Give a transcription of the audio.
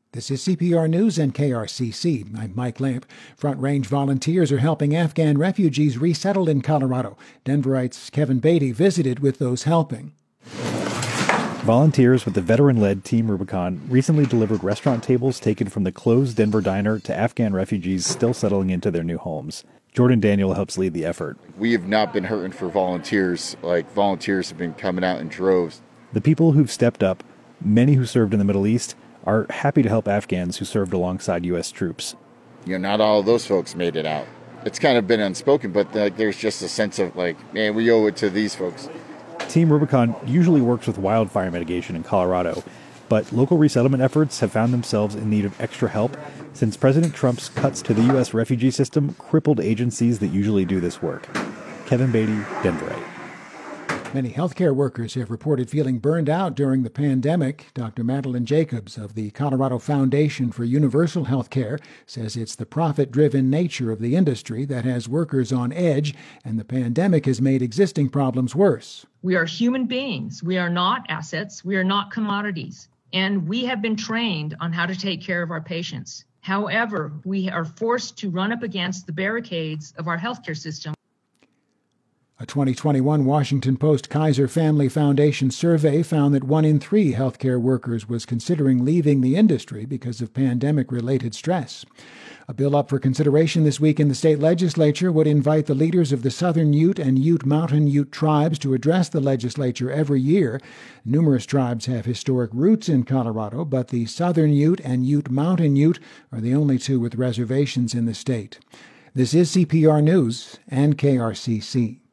This is CPR News and KRCC. I'm Mike Lamp. Front Range volunteers are helping Afghan refugees resettled in Colorado. Denverites Kevin Beatty visited with those helping. Volunteers with the veteran-led Team Rubicon recently delivered restaurant tables taken from the closed Denver diner to Afghan refugees still settling into their new homes. Jordan Daniel helps lead the effort. We have not been hurting for volunteers. Volunteers have been coming out in droves. The people who've stepped up, many who served in the Middle East, are happy to help Afghans who served alongside U.S. troops. Not all of those folks made it out. It's kind of been unspoken, but there's just a sense of man, we owe it to these folks. Team Rubicon usually works with wildfire mitigation in Colorado, but local resettlement efforts have found themselves in need of extra help since President Trump's cuts to the U.S. refugee system crippled agencies that usually do this work. Kevin Beatty, Denverite. Many healthcare workers have reported feeling burned out during the pandemic. Dr. Madeline Jacobs of the Colorado Foundation for Universal Healthcare says it's the profit-driven nature of the industry that has workers on edge, and the pandemic has made existing problems worse. We are human beings. We are not assets. We are not commodities. And we have been trained on how to take care of our patients. However, we are forced to run up against the barricades of our healthcare system. A 2021 Washington Post Kaiser Family Foundation survey found that 1 in 3 healthcare workers was considering leaving the industry because of pandemic-related stress. A bill up for consideration this week in the state legislature would invite the leaders of the Southern Ute and Ute Mountain Ute tribes to address the legislature every year. Numerous tribes have historic roots in Colorado, but the Southern Ute and Ute Mountain Ute are the only two with reservations in the state. This is CPR News and KRCC.